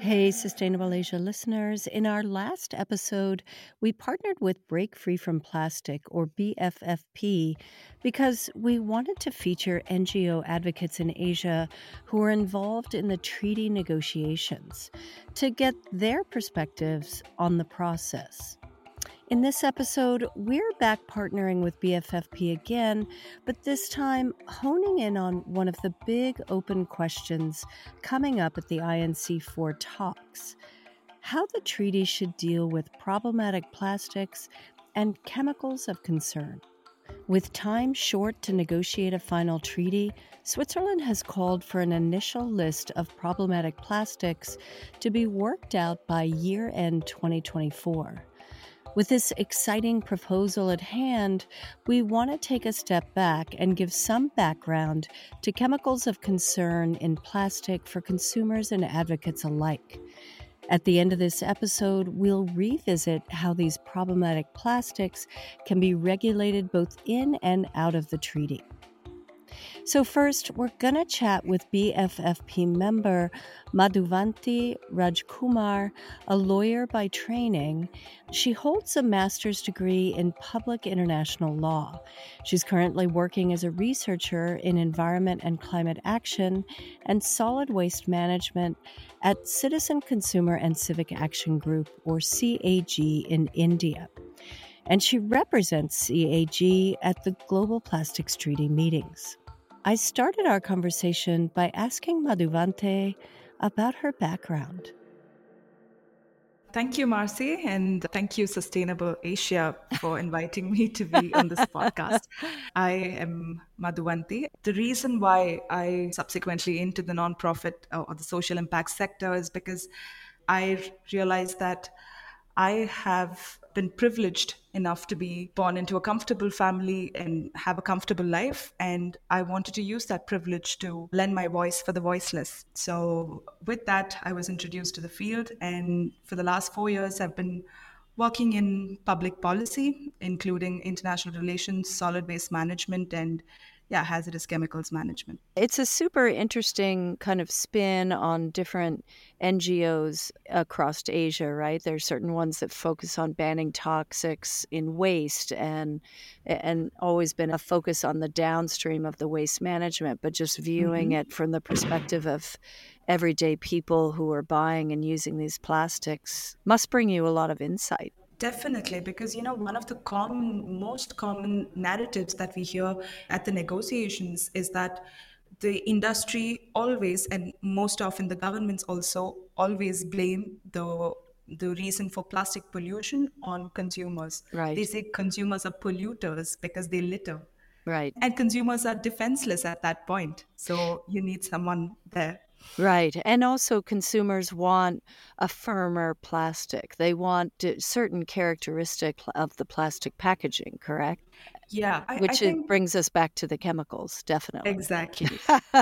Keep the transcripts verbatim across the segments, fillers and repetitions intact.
Hey, Sustainable Asia listeners. In our last episode, we partnered with Break Free from Plastic, or B F F P, because we wanted to feature N G O advocates in Asia who are involved in the treaty negotiations to get their perspectives on the process. In this episode, we're back partnering with B F F P again, but this time honing in on one of the big open questions coming up at the I N C four talks: how the treaty should deal with problematic plastics and chemicals of concern. With time short to negotiate a final treaty, Switzerland has called for an initial list of problematic plastics to be worked out by year-end twenty twenty-four. With this exciting proposal at hand, we want to take a step back and give some background to chemicals of concern in plastic for consumers and advocates alike. At the end of this episode, we'll revisit how these problematic plastics can be regulated both in and out of the treaty. So first, we're going to chat with B F F P member Madhuvanti Rajkumar, a lawyer by training. She holds a master's degree in public international law. She's currently working as a researcher in environment and climate action and solid waste management at Citizen Consumer and Civic Action Group, or C A G, in India. And she represents C A G at the Global Plastics Treaty meetings. I started our conversation by asking Madhuvanti about her background. Thank you, Marcy, and thank you, Sustainable Asia, for inviting me to be on this podcast. I am Madhuvanti. The reason why I subsequently into the nonprofit or the social impact sector is because I realized that I have been privileged enough to be born into a comfortable family and have a comfortable life. And I wanted to use that privilege to lend my voice for the voiceless. So with that, I was introduced to the field. And for the last four years, I've been working in public policy, including international relations, solid waste management, and yeah, hazardous chemicals management. It's a super interesting kind of spin on different N G Os across Asia, right? There are certain ones that focus on banning toxics in waste and and always been a focus on the downstream of the waste management, but just viewing mm-hmm. it from the perspective of everyday people who are buying and using these plastics must bring you a lot of insight. Definitely, because, you know, one of the common, most common narratives that we hear at the negotiations is that the industry always, and most often the governments also, always blame the the reason for plastic pollution on consumers. Right. They say consumers are polluters because they litter. Right. And consumers are defenseless at that point. So you need someone there. Right. And also consumers want a firmer plastic. They want certain characteristic of the plastic packaging, correct? Yeah. I, Which I think, brings us back to the chemicals, definitely. Exactly.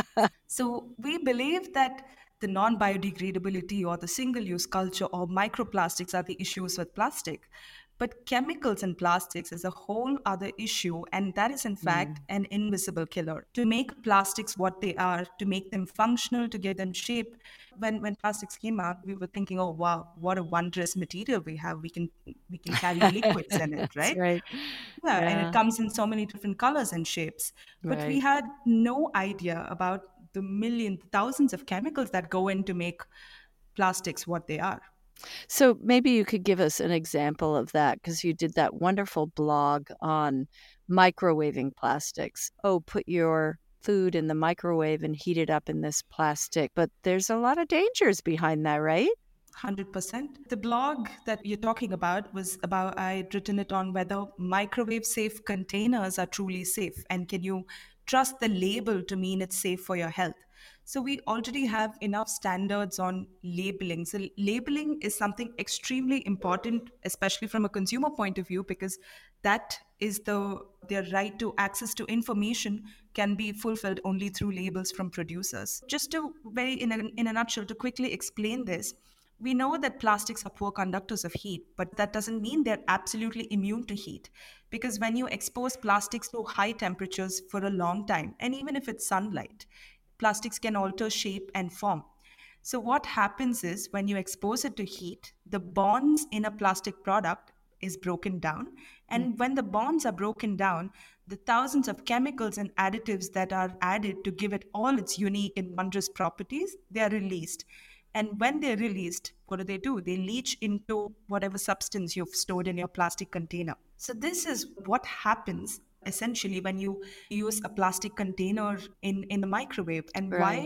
So we believe that the non-biodegradability or the single-use culture or microplastics are the issues with plastic. But chemicals in plastics is a whole other issue, and that is in fact mm. an invisible killer. To make plastics what they are, to make them functional, to give them shape. When when plastics came out, we were thinking, oh wow, what a wondrous material we have. We can we can carry liquids in it, right? right. Yeah, yeah, and it comes in so many different colors and shapes. But right. we had no idea about the millions, thousands of chemicals that go in to make plastics what they are. So maybe you could give us an example of that, because you did that wonderful blog on microwaving plastics. Oh, put your food in the microwave and heat it up in this plastic. But there's a lot of dangers behind that, right? one hundred percent. The blog that you're talking about was about, I'd written it on whether microwave safe containers are truly safe, and can you trust the label to mean it's safe for your health. So we already have enough standards on labeling. So labeling is something extremely important, especially from a consumer point of view, because that is the their right to access to information can be fulfilled only through labels from producers. Just to very in a, in a nutshell, to quickly explain this, we know that plastics are poor conductors of heat, but that doesn't mean they're absolutely immune to heat. Because when you expose plastics to high temperatures for a long time, and even if it's sunlight, plastics can alter shape and form. So what happens is when you expose it to heat, the bonds in a plastic product is broken down. Mm. And when the bonds are broken down, the thousands of chemicals and additives that are added to give it all its unique and wondrous properties, they are released. And when they're released, what do they do? They leach into whatever substance you've stored in your plastic container. So this is what happens essentially when you use a plastic container in, in the microwave. And Right. why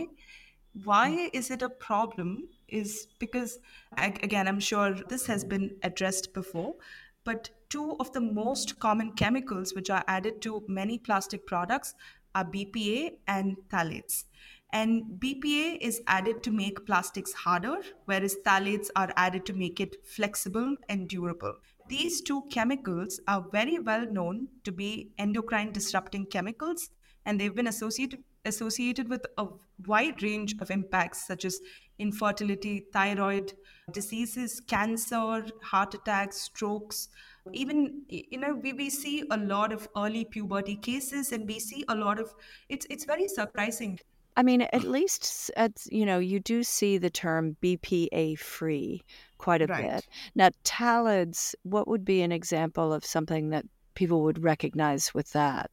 why is it a problem is because, ag- again, I'm sure this has been addressed before, but two of the most common chemicals which are added to many plastic products are B P A and phthalates. And B P A is added to make plastics harder, whereas phthalates are added to make it flexible and durable. These two chemicals are very well known to be endocrine disrupting chemicals, and they've been associated associated with a wide range of impacts such as infertility, thyroid diseases, cancer, heart attacks, strokes. Even you know we, we see a lot of early puberty cases, and we see a lot of it's it's very surprising. I mean, at least s- at you know, you do see the term B P A free quite a bit. Right. Now, Talads, what would be an example of something that people would recognize with that?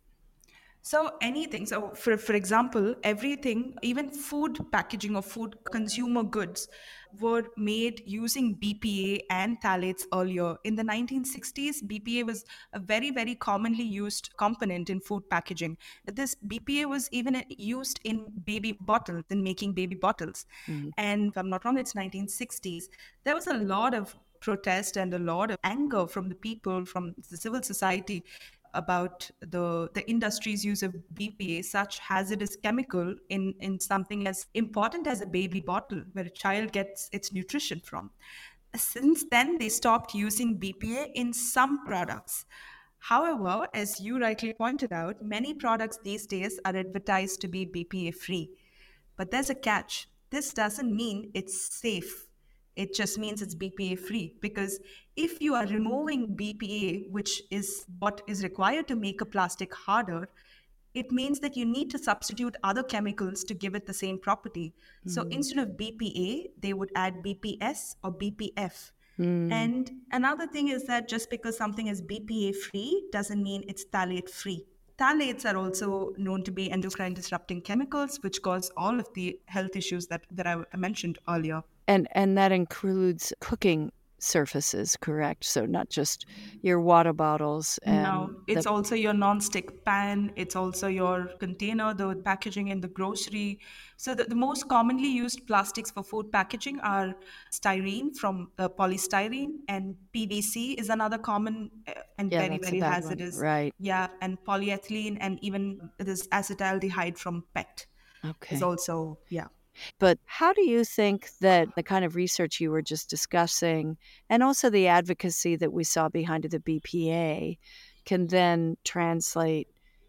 So anything. So for for example, everything, even food packaging or food consumer goods, were made using B P A and phthalates earlier. In the nineteen sixties, B P A was a very very commonly used component in food packaging. This B P A was even used in baby bottles, in making baby bottles. Mm. And if I'm not wrong, it's nineteen sixties. There was a lot of protest and a lot of anger from the people, from the civil society, about the the industry's use of B P A, such hazardous chemical in in something as important as a baby bottle where a child gets its nutrition from. Since then, they stopped using B P A in some products. However, as you rightly pointed out, many products these days are advertised to be B P A free. But there's a catch. This doesn't mean it's safe. It just means it's B P A free. Because if you are removing B P A, which is what is required to make a plastic harder, it means that you need to substitute other chemicals to give it the same property. So Mm. instead of B P A, they would add B P S or B P F. Mm. And another thing is that just because something is B P A free doesn't mean it's phthalate free. Phthalates are also known to be endocrine disrupting chemicals, which cause all of the health issues that, that I mentioned earlier. And and that includes cooking surfaces, correct? So not just your water bottles and No, the it's also your non-stick pan. It's also your container, the packaging in the grocery. So the, the most commonly used plastics for food packaging are styrene from uh, polystyrene, and P V C is another common uh, and yeah, very, that's a very bad one. hazardous. Right. Yeah, and polyethylene, and even this acetaldehyde from P E T is Okay. also, yeah. But how do you think that the kind of research you were just discussing and also the advocacy that we saw behind the B P A can then translate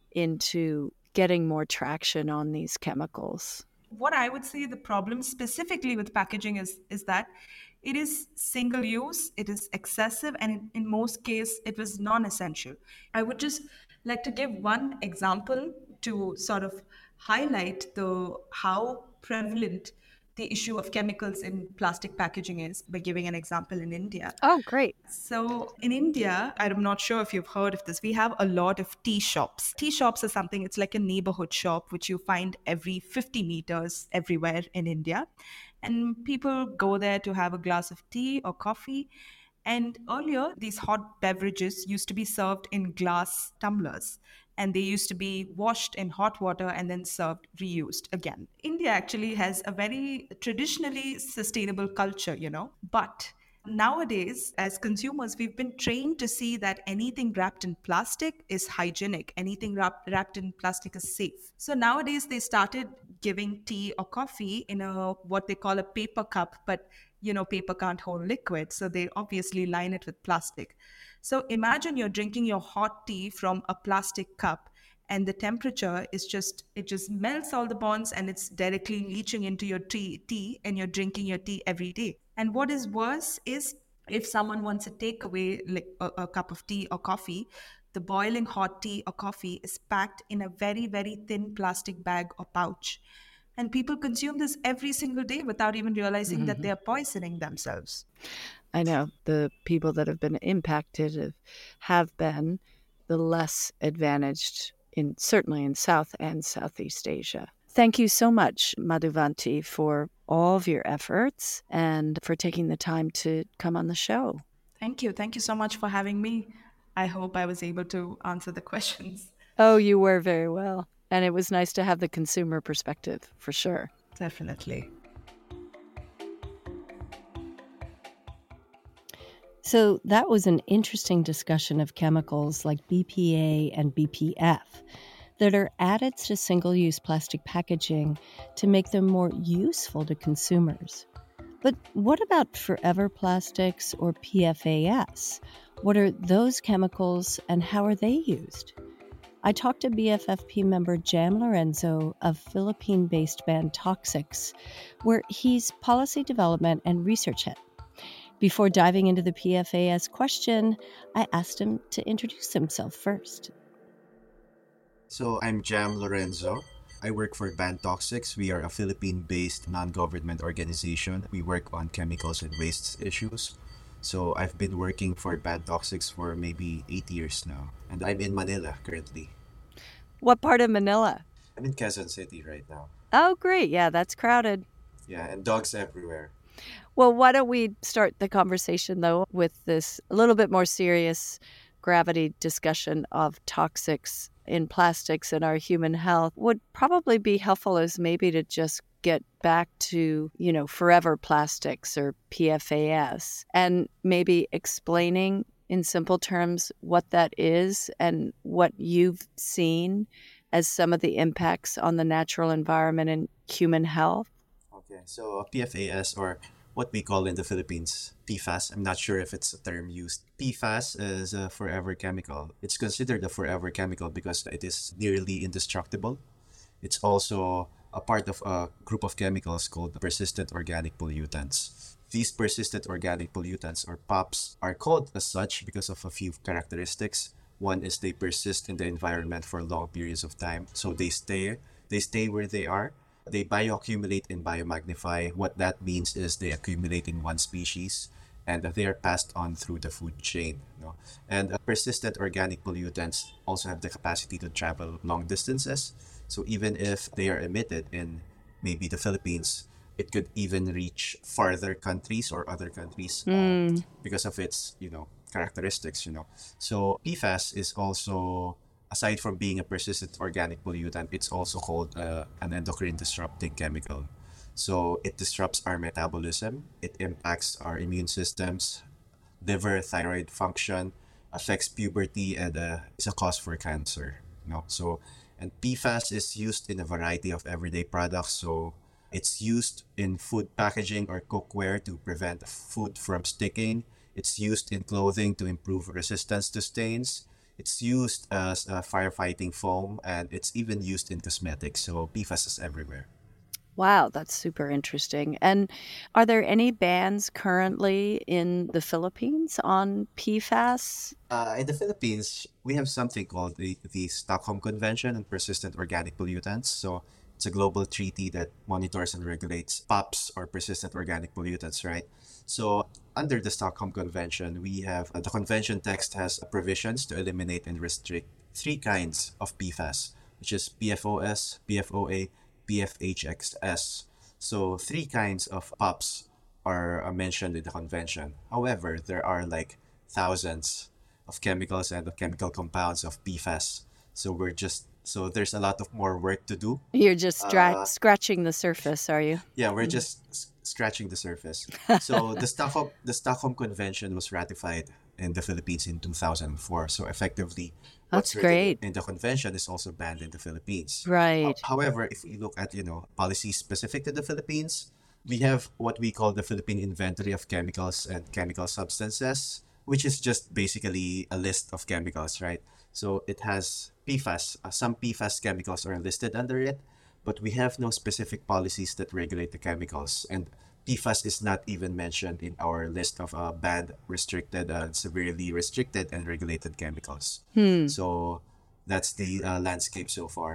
into getting more traction on these chemicals? What I would say the problem specifically with packaging is is that it is single use, it is excessive, and in, in most cases it was non-essential. I would just like to give one example to sort of highlight the how prevalent the issue of chemicals in plastic packaging is by giving an example in India. Oh, great. So in India, I'm not sure if you've heard of this, we have a lot of tea shops. Tea shops are something, it's like a neighborhood shop, which you find every fifty meters everywhere in India. And people go there to have a glass of tea or coffee. And earlier, these hot beverages used to be served in glass tumblers, and they used to be washed in hot water and then served reused again. India actually has a very traditionally sustainable culture, you know, but nowadays, as consumers, we've been trained to see that anything wrapped in plastic is hygienic, anything wrapped, wrapped in plastic is safe. So nowadays, they started giving tea or coffee in a what they call a paper cup, but you know, paper can't hold liquid, so they obviously line it with plastic. So imagine you're drinking your hot tea from a plastic cup, and the temperature is just it just melts all the bonds, and it's directly leaching into your tea tea and you're drinking your tea every day. And what is worse is if someone wants to take away like a, a cup of tea or coffee, the boiling hot tea or coffee is packed in a very very thin plastic bag or pouch. And people consume this every single day without even realizing that Mhm. they are poisoning themselves. I know the people that have been impacted have, have been the less advantaged in certainly in South and Southeast Asia. Thank you so much, Madhuvanti, for all of your efforts and for taking the time to come on the show. Thank you. Thank you so much for having me. I hope I was able to answer the questions. Oh, you were very well. And it was nice to have the consumer perspective for sure. Definitely. So that was an interesting discussion of chemicals like B P A and B P F that are added to single-use plastic packaging to make them more useful to consumers. But what about forever plastics or P F A S? What are those chemicals and how are they used? I talked to B F F P member Jam Lorenzo of Philippine-based band Toxics, where he's policy development and research head. Before diving into the P F A S question, I asked him to introduce himself first. So I'm Jam Lorenzo. I work for Band Toxics. We are a Philippine-based non-government organization. We work on chemicals and waste issues. So I've been working for Band Toxics for maybe eight years now. And I'm in Manila currently. What part of Manila? I'm in Quezon City right now. Oh, great. Yeah, that's crowded. Yeah, and dogs everywhere. Well, why don't we start the conversation, though, with this a little bit more serious gravity discussion of toxics in plastics and our human health. Would probably be helpful as maybe to just get back to, you know, forever plastics or P F A S and maybe explaining in simple terms what that is and what you've seen as some of the impacts on the natural environment and human health. Okay, so P F A S, or what we call in the Philippines P FAS. I'm not sure if it's a term used. P FAS is a forever chemical. It's considered a forever chemical because it is nearly indestructible. It's also a part of a group of chemicals called persistent organic pollutants. These persistent organic pollutants, or P O Ps, are called as such because of a few characteristics. One is they persist in the environment for long periods of time, so they stay they stay where they are. They bioaccumulate and biomagnify. What that means is they accumulate in one species and they are passed on through the food chain. You know? And uh, persistent organic pollutants also have the capacity to travel long distances. So even if they are emitted in maybe the Philippines, it could even reach farther countries or other countries uh, Mm. because of its, you know, characteristics. You know, so P FAS is also, aside from being a persistent organic pollutant, it's also called uh, an endocrine disrupting chemical. So it disrupts our metabolism, it impacts our immune systems, liver, thyroid function, affects puberty, and uh, is a cause for cancer. You know, so and P FAS is used in a variety of everyday products. So it's used in food packaging or cookware to prevent food from sticking. It's used in clothing to improve resistance to stains. It's used as a firefighting foam, and it's even used in cosmetics. So P FAS is everywhere. Wow, that's super interesting. And are there any bans currently in the Philippines on P FAS? Uh, in the Philippines, we have something called the, the Stockholm Convention on Persistent Organic Pollutants. So it's a global treaty that monitors and regulates P O Ps, or persistent organic pollutants, right? So under the Stockholm Convention, we have uh, the convention text has provisions to eliminate and restrict three kinds of P FAS, which is P F O S, P F O A, P F H X S. So three kinds of P O Ps are uh, mentioned in the convention. However, there are like thousands of chemicals and of chemical compounds of P FAS. So we're just so there's a lot of more work to do. You're just stra- Uh, scratching the surface, are you? yeah, we're Mm. just s- scratching the surface. So the Stockholm the Stockholm Convention was ratified in the Philippines in two thousand four. So effectively, That's what's written great. in the convention is also banned in the Philippines. Ho- Right. However, if we look at, you know, policies specific to the Philippines, we have what we call the Philippine Inventory of Chemicals and Chemical Substances, which is just basically a list of chemicals, right? So it has P FAS. Uh, some P FAS chemicals are listed under it, but we have no specific policies that regulate the chemicals. And P FAS is not even mentioned in our list of uh, banned, restricted, uh, severely restricted, and regulated chemicals. Hmm. So that's the uh, landscape so far.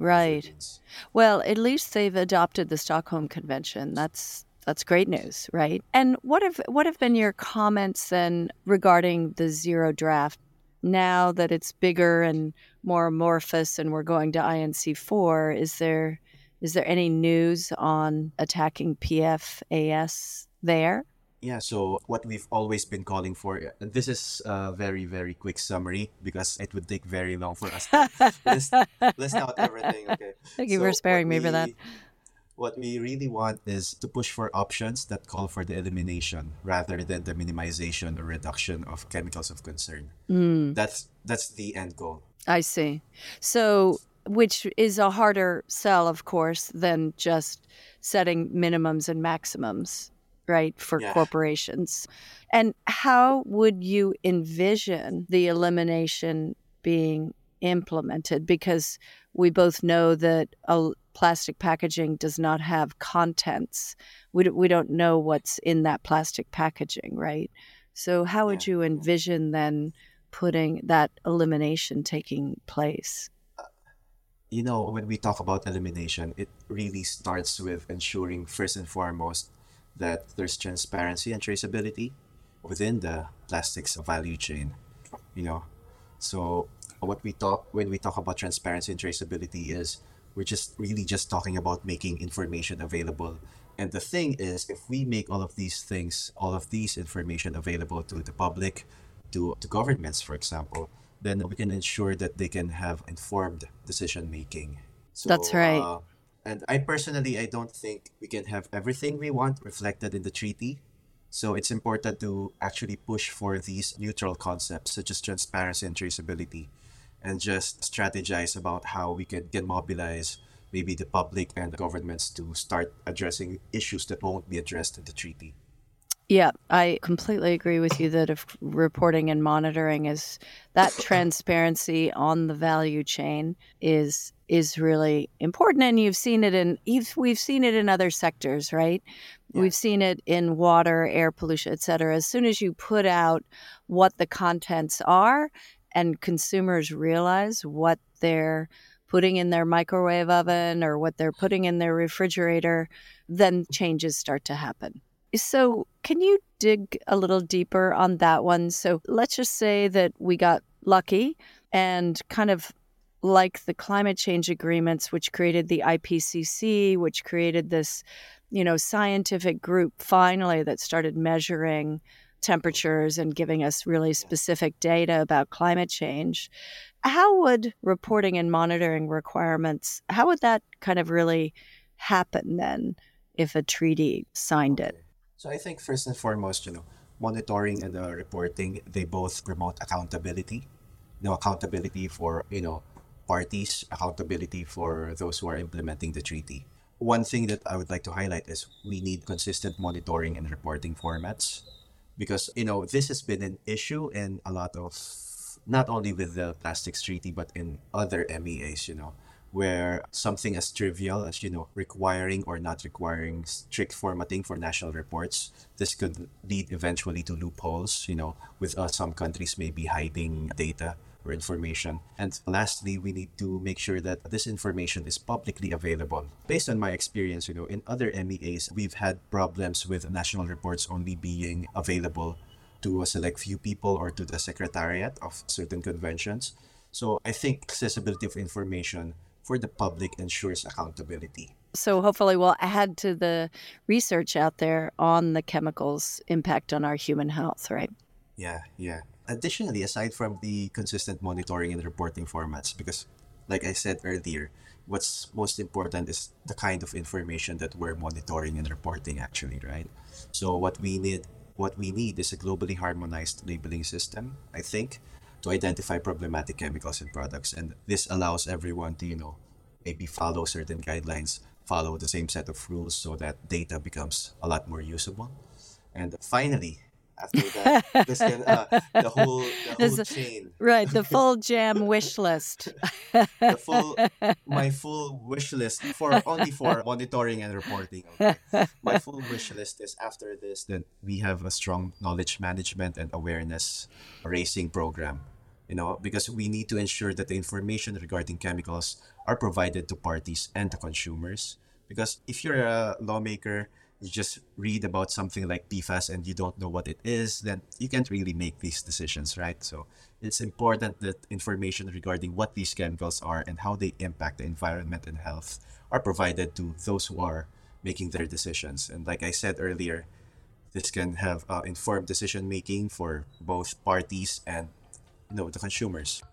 in the Right. Philippines. Well, at least they've adopted the Stockholm Convention. That's that's great news, right? And what have what have been your comments then regarding the zero draft now that it's bigger and more amorphous and we're going to I N C four? Is there is there any news on attacking P F A S there? Yeah, so what we've always been calling for, and this is a very, very quick summary because it would take very long for us to list, list out everything. Okay. Thank you for So what sparing me for that. we what we really want is to push for options that call for the elimination rather than the minimization or reduction of chemicals of concern. Mm, That's that's the end goal. I see. So, which is a harder sell, of course, than just setting minimums and maximums, right, for Yeah. corporations. And how would you envision the elimination being implemented? Because we both know that a plastic packaging does not have contents. We, don't- we don't know what's in that plastic packaging, right? So, how would Yeah. you envision then putting that elimination taking place? You know, when we talk about elimination, it really starts with ensuring first and foremost that there's transparency and traceability within the plastics value chain. You know, so what we talk when we talk about transparency and traceability is we're just really just talking about making information available. And the thing is, if we make all of these things, all of these information available to the public, to, to governments, for example, then we can ensure that they can have informed decision making. That's So, right. uh, and I personally, I don't think we can have everything we want reflected in the treaty. So it's important to actually push for these neutral concepts such as transparency and traceability and just strategize about how we can, can mobilize maybe the public and governments to start addressing issues that won't be addressed in the treaty. Yeah, I completely agree with you that if reporting and monitoring is that transparency on the value chain is is really important, and you've seen it in you've, we've seen it in other sectors, right? Yeah. We've seen it in water, air pollution, et cetera. As soon as you put out what the contents are and consumers realize what they're putting in their microwave oven or what they're putting in their refrigerator, then changes start to happen. So, can you dig a little deeper on that one? So, let's just say that we got lucky and kind of like the climate change agreements, which created the I P C C, which created this, you know, scientific group finally that started measuring temperatures and giving us really specific data about climate change. How would reporting and monitoring requirements, how would that kind of really happen then if a treaty signed it? Okay. So I think first and foremost, you know, monitoring and uh, reporting, they both promote accountability. You know, accountability for, you know, parties, accountability for those who are implementing the treaty. One thing that I would like to highlight is we need consistent monitoring and reporting formats because, you know, this has been an issue in a lot of, not only with the plastics treaty, but in other M E As, you know, where something as trivial as, you know, requiring or not requiring strict formatting for national reports, this could lead eventually to loopholes, you know, with uh, some countries maybe hiding data or information. And lastly, we need to make sure that this information is publicly available. Based on my experience, you know, in other M E As, we've had problems with national reports only being available to a select few people or to the secretariat of certain conventions. So I think accessibility of information for the public ensures accountability. So hopefully we'll add to the research out there on the chemicals' impact on our human health, right? Yeah, yeah. Additionally, aside from the consistent monitoring and reporting formats, because like I said earlier, what's most important is the kind of information that we're monitoring and reporting actually, right? So what we need what we need is a globally harmonized labeling system, I think, to identify problematic chemicals and products. And this allows everyone to, you know, maybe follow certain guidelines, follow the same set of rules so that data becomes a lot more usable. And finally, after that, this can uh, the whole the whole Is- chain, right, the full jam wish list. the full my full wish list for only for monitoring and reporting. Okay, my full wish list is after this that we have a strong knowledge management and awareness raising program. you know, because we need to ensure that the information regarding chemicals are provided to parties and to consumers. Because if you're a lawmaker, you just read about something like P FAS and you don't know what it is, then you can't really make these decisions, right? So it's important that information regarding what these chemicals are and how they impact the environment and health are provided to those who are making their decisions. And like I said earlier, this can have uh, informed decision making for both parties and, you know, the consumers.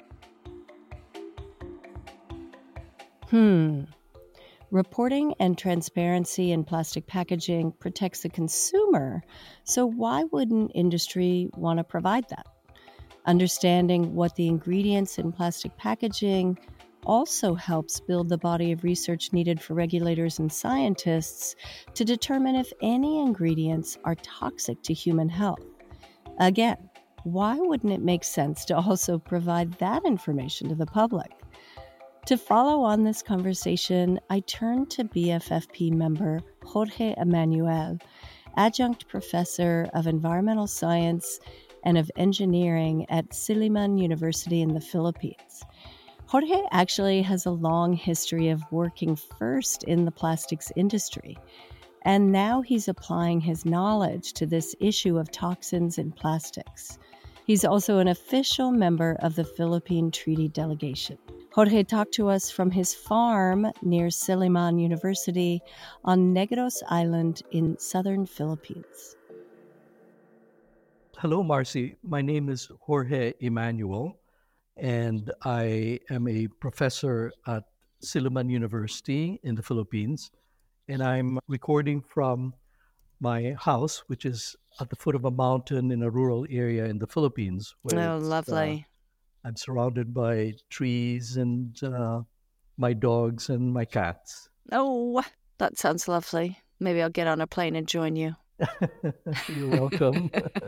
Hmm. Reporting and transparency in plastic packaging protects the consumer, so why wouldn't industry want to provide that? Understanding what the ingredients in plastic packaging also helps build the body of research needed for regulators and scientists to determine if any ingredients are toxic to human health. Again, why wouldn't it make sense to also provide that information to the public? To follow on this conversation, I turn to B F F P member Jorge Emanuel, adjunct professor of environmental science and of engineering at Silliman University in the Philippines. Jorge actually has a long history of working first in the plastics industry, and now he's applying his knowledge to this issue of toxins in plastics. He's also an official member of the Philippine Treaty Delegation. Jorge talked to us from his farm near Silliman University on Negros Island in southern Philippines. Hello, Marcy. My name is Jorge Emanuel, and I am a professor at Silliman University in the Philippines. And I'm recording from my house, which is at the foot of a mountain in a rural area in the Philippines. Oh, it's, lovely. Uh, I'm surrounded by trees and uh, my dogs and my cats. Oh, that sounds lovely. Maybe I'll get on a plane and join you. You're welcome.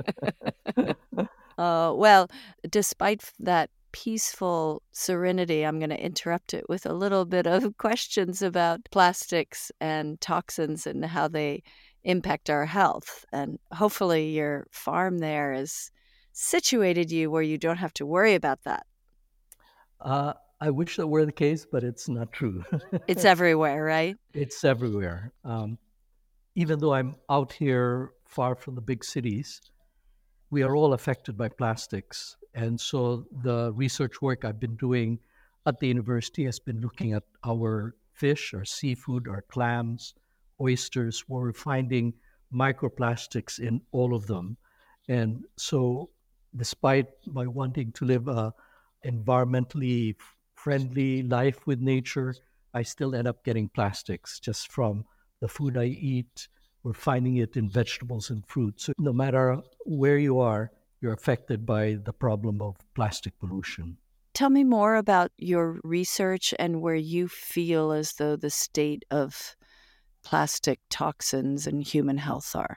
uh, well, despite that peaceful serenity, I'm going to interrupt it with a little bit of questions about plastics and toxins and how they impact our health. And hopefully your farm there is situated you where you don't have to worry about that. Uh, I wish that were the case, but it's not true. It's everywhere, right? It's everywhere. Um, even though I'm out here far from the big cities, we are all affected by plastics. And so the research work I've been doing at the university has been looking at our fish, our seafood, our clams, oysters, where we're finding microplastics in all of them. And so despite my wanting to live a environmentally friendly life with nature, I still end up getting plastics just from the food I eat. We're finding it in vegetables and fruit. So no matter where you are, you're affected by the problem of plastic pollution. Tell me more about your research and where you feel as though the state of plastic toxins and human health are.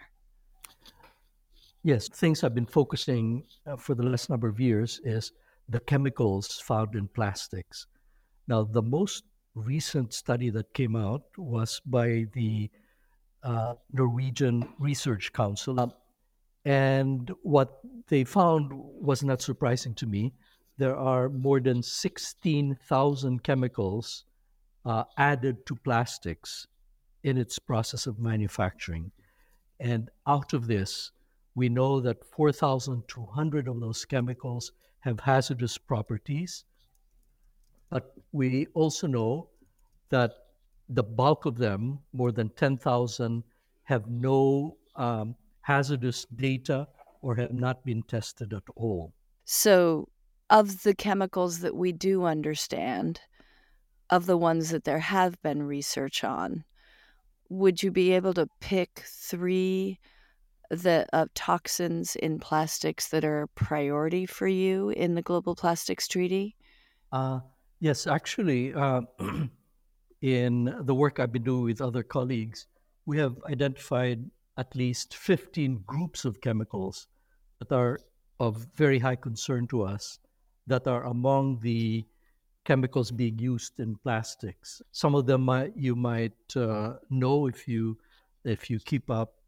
Yes, things I've been focusing uh, for the last number of years is the chemicals found in plastics. Now, the most recent study that came out was by the uh, Norwegian Research Council. Um, and what they found was not surprising to me. There are more than sixteen thousand chemicals uh, added to plastics in its process of manufacturing. And out of this, we know that four thousand two hundred of those chemicals have hazardous properties. But we also know that the bulk of them, more than ten thousand, have no um, hazardous data or have not been tested at all. So, of the chemicals that we do understand, of the ones that there have been research on, would you be able to pick three the uh, toxins in plastics that are a priority for you in the Global Plastics Treaty? Uh, yes, actually, uh, in the work I've been doing with other colleagues, we have identified at least fifteen groups of chemicals that are of very high concern to us, that are among the chemicals being used in plastics. Some of them might, you might uh, know if you if you keep up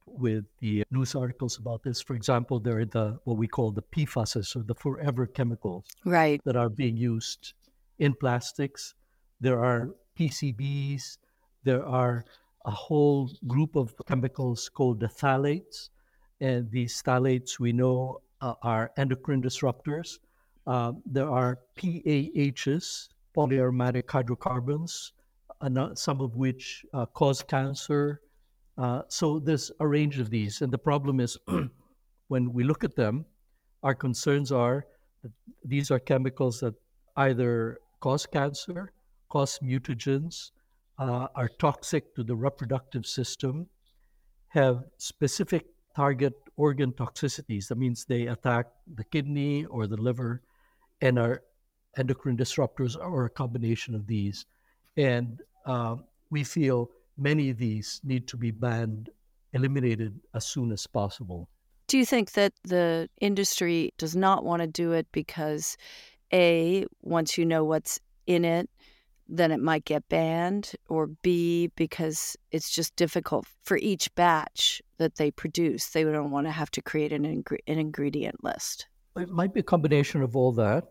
with the news articles about this. For example, there are the what we call the P FASes, or the forever chemicals Right. that are being used in plastics. There are P C Bs. There are a whole group of chemicals called the phthalates. And these phthalates we know uh, are endocrine disruptors. Uh, there are P A Hs, polyaromatic hydrocarbons, ano- some of which uh, cause cancer. Uh, so there's a range of these. And the problem is when we look at them, our concerns are that these are chemicals that either cause cancer, cause mutagens, uh, are toxic to the reproductive system, have specific target organ toxicities. That means they attack the kidney or the liver, and are endocrine disruptors or a combination of these. And um, we feel many of these need to be banned, eliminated as soon as possible. Do you think that the industry does not want to do it because, A, once you know what's in it, then it might get banned, or B, because it's just difficult for each batch that they produce? They don't want to have to create an, ingre- an ingredient list. It might be a combination of all that.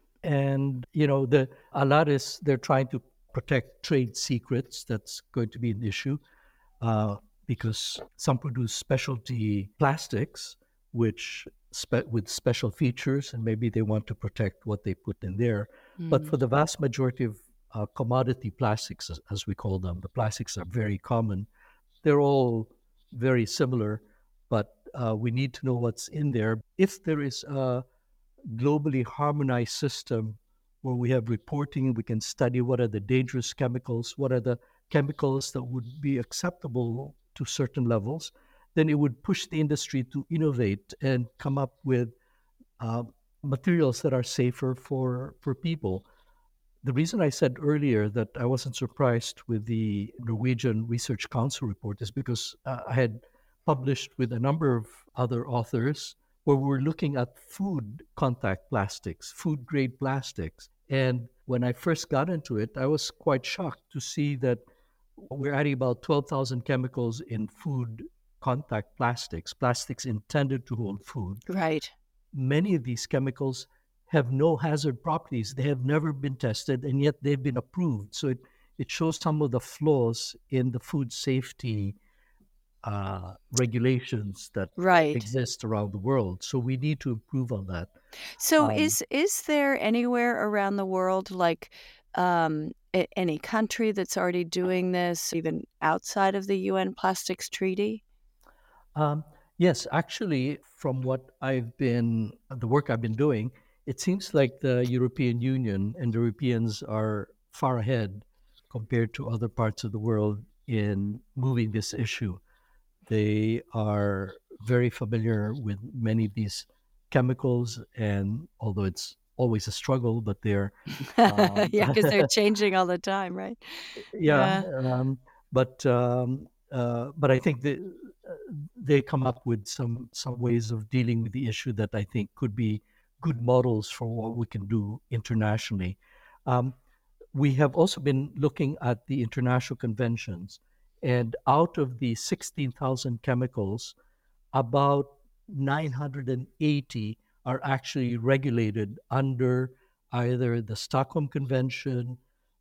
And, you know, the a lot is they're trying to protect trade secrets. That's going to be an issue uh, because some produce specialty plastics, which spe- with special features, and maybe they want to protect what they put in there. But for the vast majority of uh, commodity plastics, as, as we call them, the plastics are very common. They're all very similar, but uh, we need to know what's in there. If there is a globally harmonized system where we have reporting, we can study what are the dangerous chemicals, what are the chemicals that would be acceptable to certain levels, then it would push the industry to innovate and come up with uh, materials that are safer for, for people. The reason I said earlier that I wasn't surprised with the Norwegian Research Council report is because uh, I had published with a number of other authors where we were looking at food contact plastics, food grade plastics. And when I first got into it, I was quite shocked to see that we're adding about twelve thousand chemicals in food contact plastics, plastics intended to hold food. Right. Many of these chemicals have no hazard properties. They have never been tested, and yet they've been approved. So it, it shows some of the flaws in the food safety uh, regulations that Right. exist around the world. So we need to improve on that. So Um, is is there anywhere around the world, like um, a- any country that's already doing this, even outside of the U N Plastics Treaty? Um, yes, actually, from what I've been, the work I've been doing, it seems like the European Union and the Europeans are far ahead compared to other parts of the world in moving this issue. They are very familiar with many of these chemicals, and although it's always a struggle, but they're, um, Yeah, because they're changing all the time, right? yeah, Yeah. um, but um, uh, but I think that uh, they come up with some some ways of dealing with the issue that I think could be good models for what we can do internationally. Um, we have also been looking at the international conventions, and out of the sixteen thousand chemicals, about nine hundred eighty are actually regulated under either the Stockholm Convention,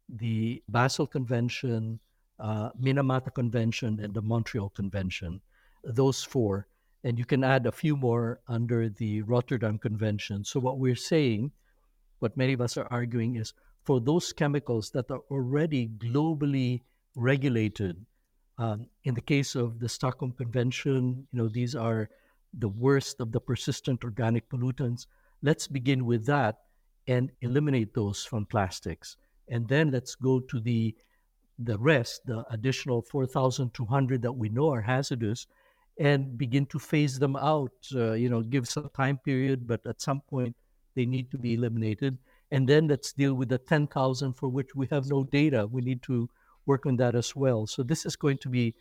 the Basel Convention, uh, Minamata Convention, and the Montreal Convention. Those four. And you can add a few more under the Rotterdam Convention. So, what we're saying, what many of us are arguing, is for those chemicals that are already globally regulated. Um, in the case of the Stockholm Convention, you know, these are the worst of the persistent organic pollutants. Let's begin with that and eliminate those from plastics. And then let's go to the the rest, the additional four thousand two hundred that we know are hazardous, and begin to phase them out. Uh, you know, give some time period, but at some point they need to be eliminated. And then let's deal with the ten thousand for which we have no data. We need to work on that as well. So this is going to be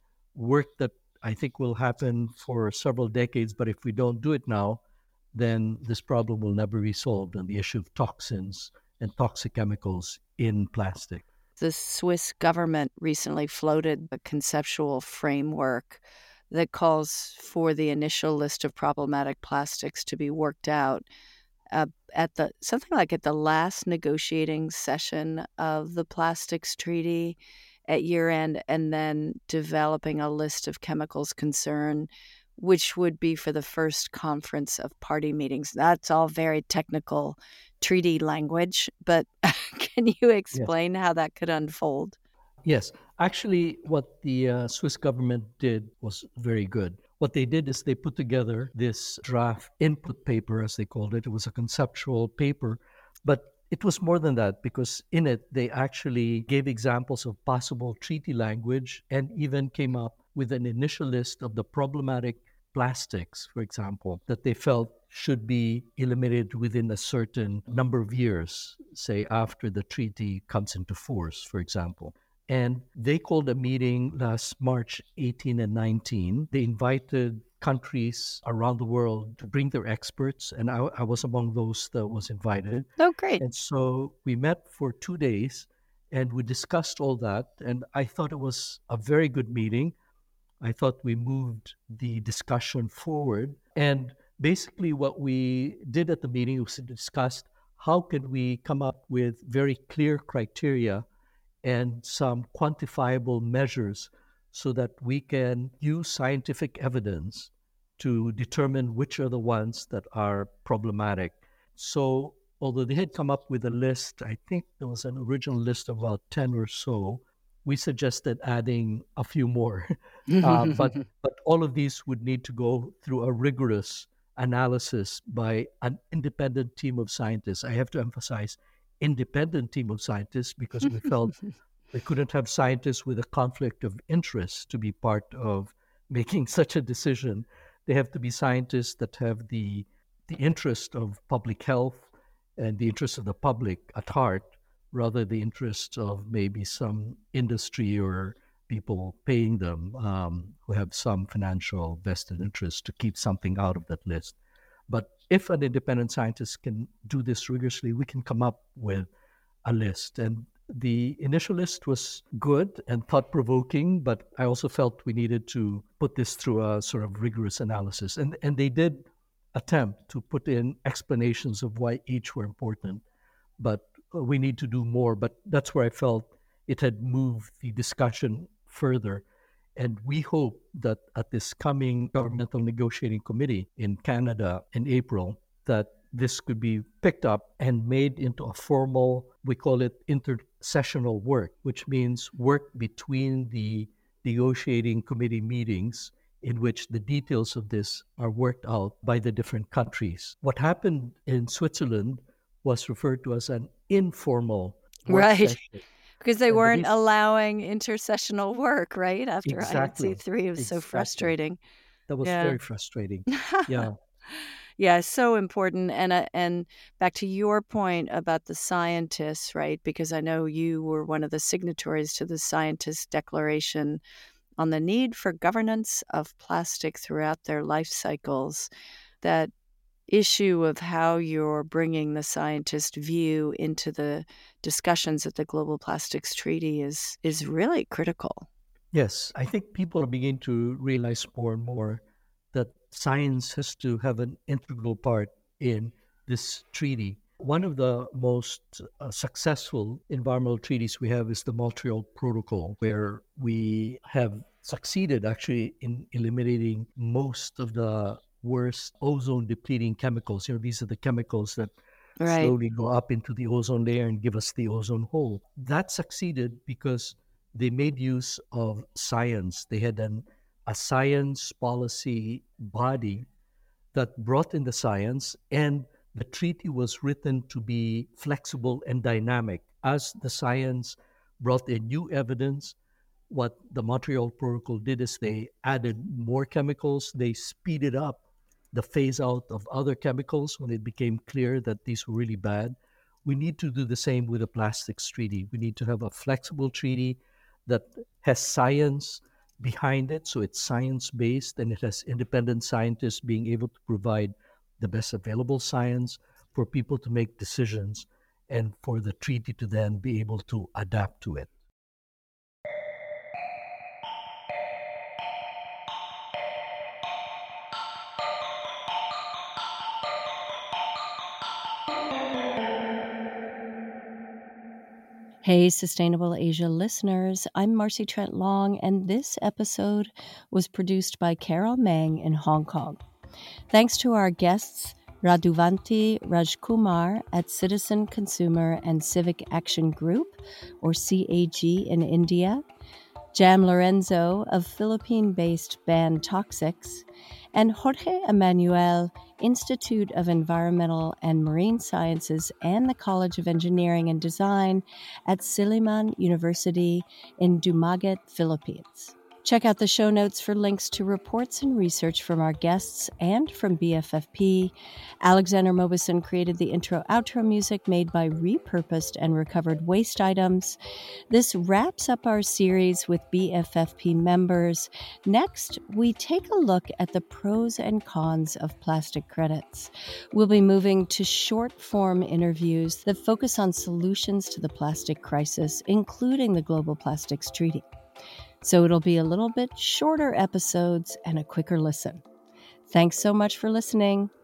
work that I think will happen for several decades. But if we don't do it now, then this problem will never be solved on the issue of toxins and toxic chemicals in plastic. The Swiss government recently floated a conceptual framework that calls for the initial list of problematic plastics to be worked out uh, at the something like at the last negotiating session of the plastics treaty at year end, and then developing a list of chemicals concerned, which would be for the first conference of party meetings. That's all very technical treaty language, but can you Yes. explain how that could unfold? Yes. Actually, what the uh, Swiss government did was very good. What they did is they put together this draft input paper, as they called it. It was a conceptual paper, but it was more than that, because in it, they actually gave examples of possible treaty language and even came up with an initial list of the problematic plastics, for example, that they felt should be eliminated within a certain number of years, say after the treaty comes into force, for example. And they called a meeting last March eighteen and nineteen. They invited countries around the world to bring their experts, and I, I was among those that was invited. Oh, great. And so we met for two days and we discussed all that. And I thought it was a very good meeting. I thought we moved the discussion forward. And basically, what we did at the meeting was discussed how can we come up with very clear criteria and some quantifiable measures so that we can use scientific evidence to determine which are the ones that are problematic. So, although they had come up with a list, I think there was an original list of about ten or so, we suggested adding a few more. uh, but, but all of these would need to go through a rigorous analysis by an independent team of scientists. I have to emphasize independent team of scientists, because we felt we couldn't have scientists with a conflict of interest to be part of making such a decision. They have to be scientists that have the the interest of public health and the interest of the public at heart, rather the interest of maybe some industry or people paying them um, who have some financial vested interest to keep something out of that list. But if an independent scientist can do this rigorously, we can come up with a list. And the initial list was good and thought-provoking, but I also felt we needed to put this through a sort of rigorous analysis. And, and they did attempt to put in explanations of why each were important, but we need to do more. But that's where I felt it had moved the discussion further. And we hope that at this coming governmental negotiating committee in Canada in April, that this could be picked up and made into a formal, we call it intersessional work, which means work between the negotiating committee meetings in which the details of this are worked out by the different countries. What happened in Switzerland was referred to as an informal work Right. session. Because they And the weren't reason- allowing intersessional work, right? After I N C Exactly. three, it was so Exactly. frustrating. That was Yeah. very frustrating. Yeah. Yeah, so important. And uh, and back to your point about the scientists, right? Because I know you were one of the signatories to the Scientist Declaration on the need for governance of plastic throughout their life cycles. That issue of how you're bringing the scientist view into the discussions at the Global Plastics Treaty is is really critical. Yes, I think people are beginning to realize more and more that science has to have an integral part in this treaty. One of the most uh, successful environmental treaties we have is the Montreal Protocol, where we have succeeded actually in eliminating most of the worst ozone depleting chemicals. You know, these are the chemicals that Right. slowly go up into the ozone layer and give us the ozone hole. That succeeded because they made use of science. They had an, a science policy body that brought in the science, and the treaty was written to be flexible and dynamic. As the science brought in new evidence, what the Montreal Protocol did is they added more chemicals, they speeded up the phase out of other chemicals when it became clear that these were really bad. We need to do the same with the plastics treaty. We need to have a flexible treaty that has science behind it, so it's science-based, and it has independent scientists being able to provide the best available science for people to make decisions and for the treaty to then be able to adapt to it. Hey, Sustainable Asia listeners. I'm Marcy Trent Long, and this episode was produced by Carol Meng in Hong Kong. Thanks to our guests, Radhuvanti Rajkumar at Citizen Consumer and Civic Action Group, or C A G in India, Jam Lorenzo of Philippine-based band Toxics, and Jorge Emanuel, Institute of Environmental and Marine Sciences and the College of Engineering and Design at Silliman University in Dumaguete, Philippines. Check out the show notes for links to reports and research from our guests and from B F F P. Alexander Mobison created the intro-outro music made by repurposed and recovered waste items. This wraps up our series with B F F P members. Next, we take a look at the pros and cons of plastic credits. We'll be moving to short-form interviews that focus on solutions to the plastic crisis, including the Global Plastics Treaty. So it'll be a little bit shorter episodes and a quicker listen. Thanks so much for listening.